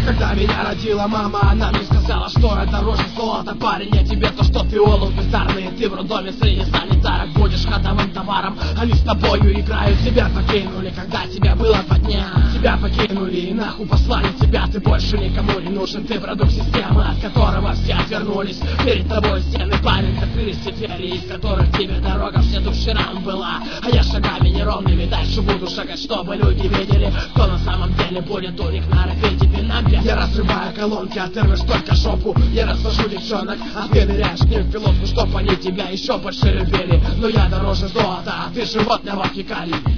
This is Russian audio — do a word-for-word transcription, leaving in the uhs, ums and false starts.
Когда меня родила мама, она мне сказала, что это дороже золота. Парень, я тебе то, что фиолов бездарные. Ты в роддоме среди санитарок будешь ходовым товаром. Они с тобою играют, тебя покинули, когда тебе было два дня. Тебя покинули и нахуй послали тебя. Ты больше никому не нужен, ты продукт системы, от которого все отвернулись. Перед тобой стены память, закрылись все двери, из которых тебе дорога все до вчера была. А я шагами неровными дальше буду шагать, чтобы люди видели, кто на самом деле будет у них на рафете пинампе. Я разрываю колонки, а ты рвешь только жопу. Я развожу девчонок, а ты ныряешь к ним в пилотку, чтоб они тебя еще больше любили. Но я дороже золота, а ты животного фекалий.